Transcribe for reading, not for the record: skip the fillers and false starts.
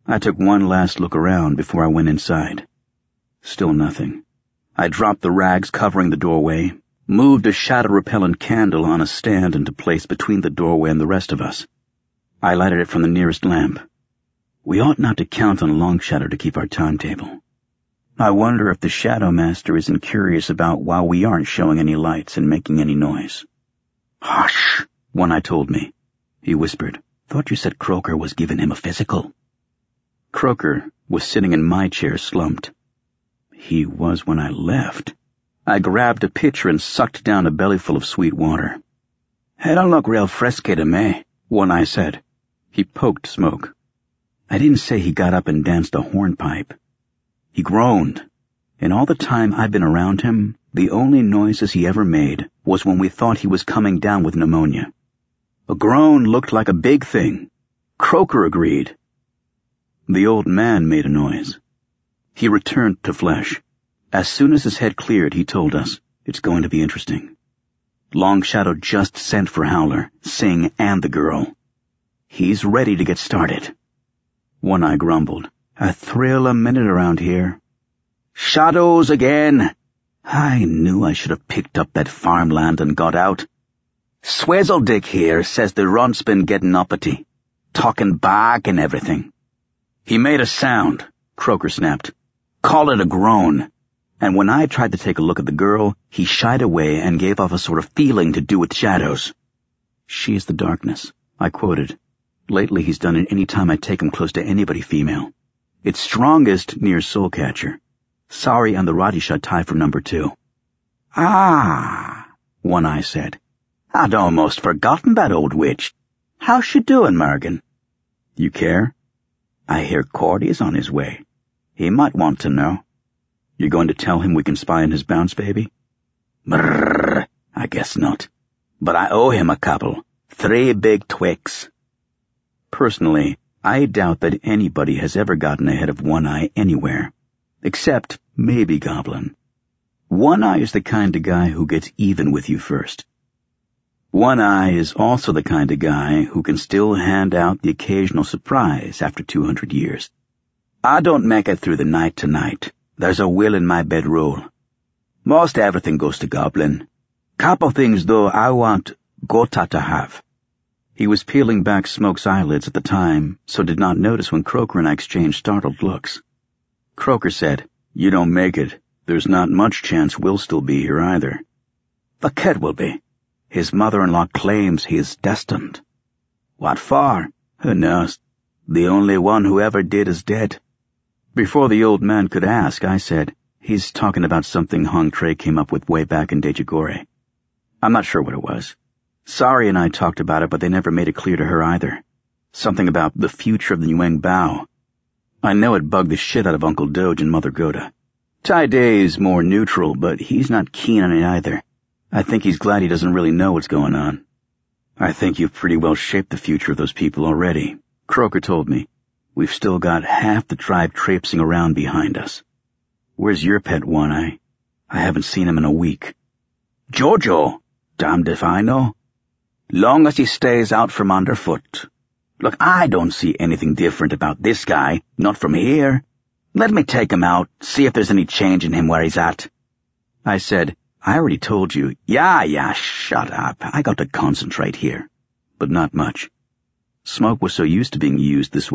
I took one last look around before I went inside. Still nothing. I dropped the rags covering the doorway, moved a shadow-repellent candle on a stand into place between the doorway and the rest of us. I lighted it from the nearest lamp. We ought not to count on Long Shadow to keep our timetable. I wonder if the Shadow Master isn't curious about why we aren't showing any lights and making any noise. "Hush," One Eye told me. He whispered, "Thought you said Croker was giving him a physical." Croker was sitting in my chair slumped. He was when I left. I grabbed a pitcher and sucked down a bellyful of sweet water. "It don't look real frisky to me," One Eye said. He poked Smoke. I didn't say he got up and danced a hornpipe. He groaned. In all the time I've been around him, the only noises he ever made was when we thought he was coming down with pneumonia. A groan looked like a big thing. Croker agreed. The old man made a noise. He returned to flesh. As soon as his head cleared, he told us, "It's going to be interesting." Long Shadow just sent for Howler, Sing, and the girl. He's ready to get started. One Eye grumbled, "A thrill a minute around here." "Shadows again!" I knew I should have picked up that farmland and got out. "Swizzledick here says the runt's been getting uppity, talking back and everything." He made a sound, Croker snapped. "Call it a groan." And when I tried to take a look at the girl, he shied away and gave off a sort of feeling to do with shadows. "She is the darkness," I quoted. Lately he's done it any time I take him close to anybody female. It's strongest near Soulcatcher. Sorry I'm the Radisha tie for number 2. "Ah," One Eye said. "I'd almost forgotten that old witch. How's she doing, Mergen?" "You care?" "I hear Cordy's on his way. He might want to know." "You're going to tell him we can spy on his bounce baby?" "Brrr, I guess not. But I owe him a couple. 3 big Twix." Personally, I doubt that anybody has ever gotten ahead of One Eye anywhere. Except maybe Goblin. One Eye is the kind of guy who gets even with you first. One Eye is also the kind of guy who can still hand out the occasional surprise after 200 years. "I don't make it through the night tonight. There's a will in my bedroll. Most everything goes to Goblin. Couple things, though, I want Gota to have." He was peeling back Smoke's eyelids at the time, so did not notice when Croker and I exchanged startled looks. Croker said, "You don't make it. There's not much chance we'll still be here either." "The kid will be. His mother-in-law claims he is destined." "What for?" "Who knows? The only one who ever did is dead." Before the old man could ask, I said, "He's talking about something Hong Trey came up with way back in Dejagore. I'm not sure what it was. Sari and I talked about it, but they never made it clear to her either. Something about the future of the Nguyen Bao. I know it bugged the shit out of Uncle Doge and Mother Goda. Tai Day's more neutral, but he's not keen on it either. I think he's glad he doesn't really know what's going on." "I think you've pretty well shaped the future of those people already," Croker told me. "We've still got half the tribe traipsing around behind us. Where's your pet, One Eye? I haven't seen him in a week." "Jojo? Damned if I know. Long as he stays out from underfoot. Look, I don't see anything different about this guy, not from here. Let me take him out, see if there's any change in him where he's at." I said, "I already told you." Yeah, shut up. I got to concentrate here." But not much. Smoke was so used to being used this way